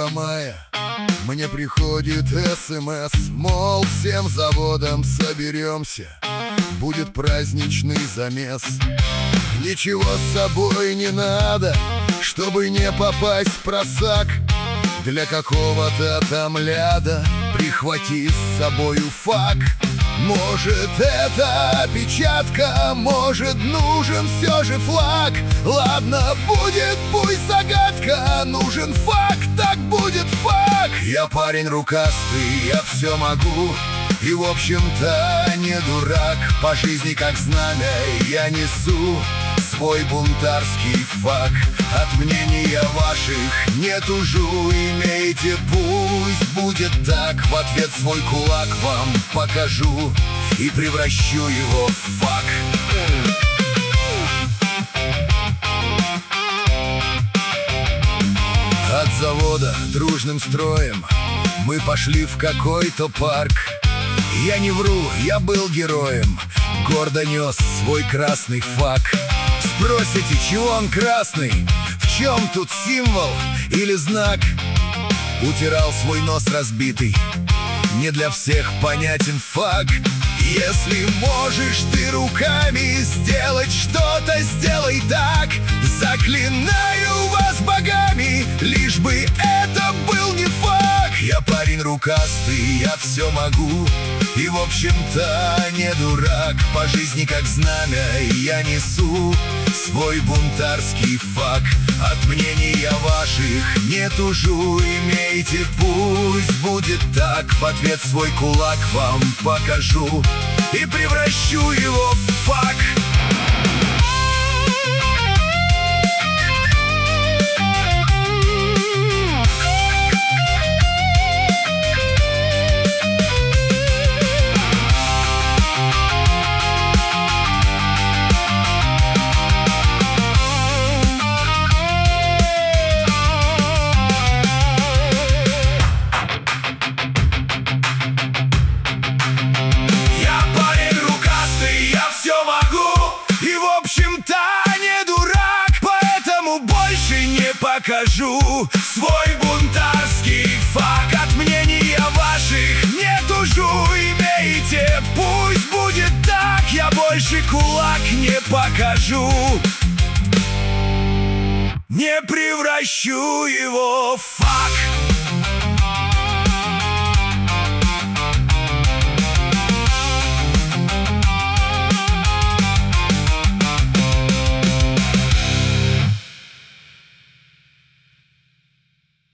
1 мая мне приходит СМС, мол, всем заводом соберемся, будет праздничный замес. Ничего с собой не надо, чтобы не попасть в просак. Для какого-то там ляда прихвати с собою фак. Может, это опечатка, может, нужен все же флаг. Ладно, будет, пусть загадка, нужен факт, так будет факт. Я парень рукастый, я все могу, и в общем-то не дурак. По жизни как знамя я несу свой бунтарский фак. От мнения ваших не тужу, имейте, пусть будет так. В ответ свой кулак вам покажу и превращу его в фак. От завода дружным строем мы пошли в какой-то парк. Я не вру, я был героем, гордо нес свой красный фак. Спросите, чего он красный? В чем тут символ или знак? Утирал свой нос разбитый, не для всех понятен факт. Если можешь ты руками сделать что-то, сделай так. Заклинаю вас богами, лишь бы это был не факт. Я парень рукастый, я все могу, и в общем-то не дурак. По жизни как знамя я несу свой бунтарский фак. От мнения ваших не тужу, имейте, пусть будет так. В ответ свой кулак вам покажу и превращу его в фак. Покажу свой бунтарский фак. От мнения ваших не тужу, имейте, пусть будет так. Я больше кулак не покажу, не превращу его в фак.